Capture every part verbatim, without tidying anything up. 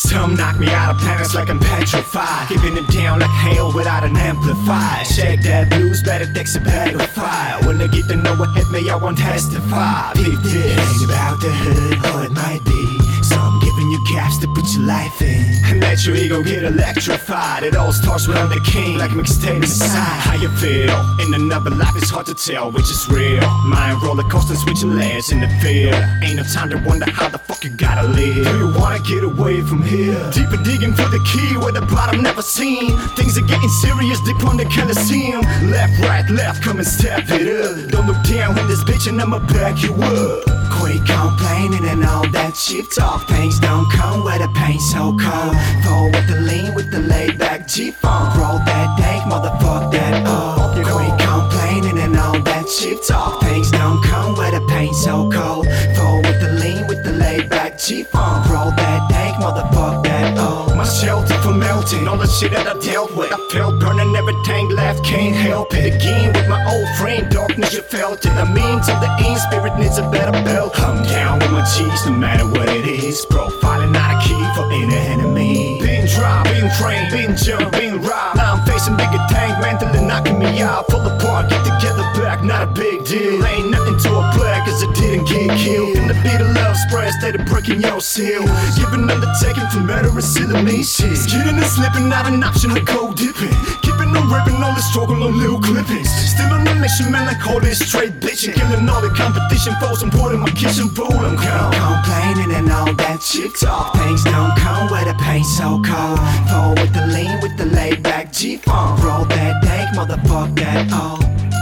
Some knock me out of planets like I'm petrified, keeping it down like hail without an amplifier. Shake that blues, better takes a bag of fire. When they get to know what hit me, I won't testify. Peep this, ain't about the hood, or it might be. So I'm giving you gaps to put your life in, and let your ego get electrified. It all starts when I'm the king, like mixtape inside. How you feel? In another life it's hard to tell which is real. Mind roller coaster, switching layers in the field. Ain't no time to wonder how the fuck you gotta live. Do you wanna get away from here? Deeper digging for the key where the bottom never seen. Things are getting serious deep on the Coliseum. Left, right, left, come and step it up. Don't look down when this bitch and I'ma back you up. Quit complaining and all that shit talk. Things don't come where the pain's so cold. Fall with the lean, with the laid back G-funk. Roll that dank, motherfuck that up. Quit complaining and all that shit talk. Things don't come where the pain's so cold. Fall with the lean, with the laid back G-funk. Roll that dank, motherfuck that up. My shelter from melting, all the shit that I dealt with. I felt burning, everything left, can't help it. Again with my old friend, darkness, you felt it. I mean, till the end, spirit needs a better belt. I'm down with my G's, no matter what it is. Profiling not a key for any enemy. Been dry, been trained, been jumped, been robbed. Now I'm facing bigger tank, mentally knocking me out. Fall apart, get together back, not a big deal. Ain't nothing to a play, cause I didn't get killed. In the beat of love spread, steady breaking your seal. Giving undertaking for murderous silly me shit. Getting and slipping, not an option to go dipping. Keeping on ripping, all the struggle on little clippings. Still on the mission, man, like all this straight bitching. Killing all the competition foes, I'm putting my kitchen fool. I'm cold. Complaining and all that shit talk. Things don't come where the pain's so cold. Fall with the lean, with the laid back G-funk. Roll that dank, motherfuck that all.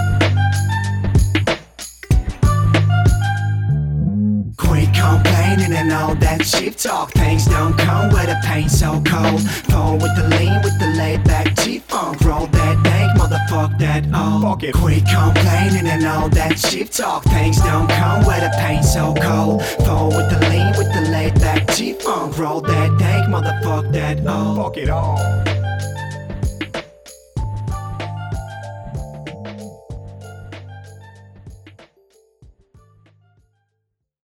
Quit complaining and all that shit talk. Things don't come where the pain's so cold. Fall with the lean, with the laid back G-funk. Roll that dank, motherfuck that all. Fuck it. Quit complaining and all that shit talk. Things don't come where the pain's so cold. Fall with the lean, with the laid back G-funk. Roll that dank, motherfuck that all. Fuck it all.